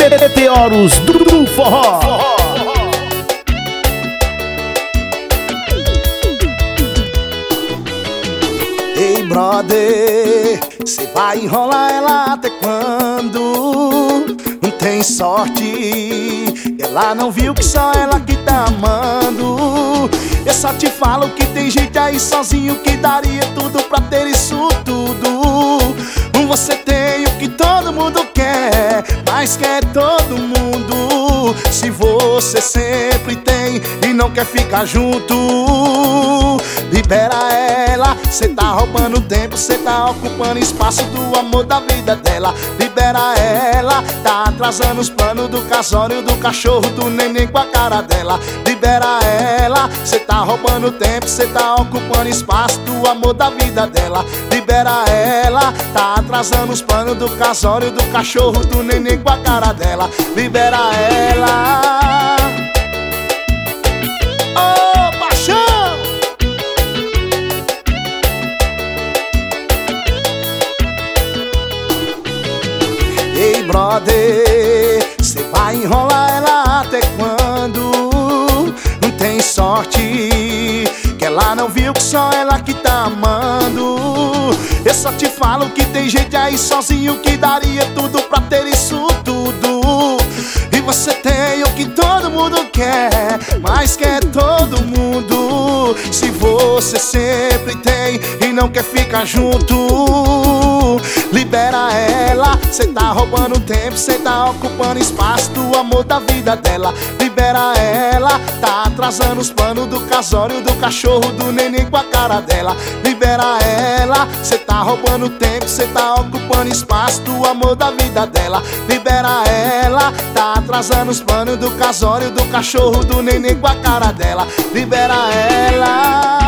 Meteoros do Forró. Ei, brother, cê vai enrolar ela até quando? Não tem sorte, ela não viu que só ela que tá amando. Eu só te falo que tem gente aí sozinho que daria tudo pra ter isso tudo. Você tem o que todo mundo quer, mas quer todo mundo. Se você sempre tem e não quer ficar junto, libera ela. Cê tá roubando tempo, cê tá ocupando espaço do amor da vida dela. Libera ela, tá atrasando os planos do casório, do cachorro, do neném com a cara dela. Libera ela, cê tá roubando tempo, cê tá ocupando espaço do amor da vida dela. Libera ela, tá atrasando os planos do casório, do cachorro, do neném com a cara dela. Libera ela. Ô, paixão! Ei, brother, cê vai enrolar ela até quando? Não tem sorte, que ela não viu que só ela que tá amando. Eu só te falo que tem gente aí sozinho que daria tudo pra ter isso tudo. E você tem o que todo mundo quer, mas quer todo mundo. Se você sempre tem e não quer ficar junto, libera ela. Cê tá roubando tempo, cê tá ocupando espaço do amor da vida dela. Libera ela, tá atrasando os planos do casório, do cachorro, do neném com a cara dela. Libera ela, cê tá roubando tempo, cê tá ocupando espaço do amor da vida dela. Libera ela, tá atrasando os planos do casório, do cachorro, do neném com a cara dela. Libera ela.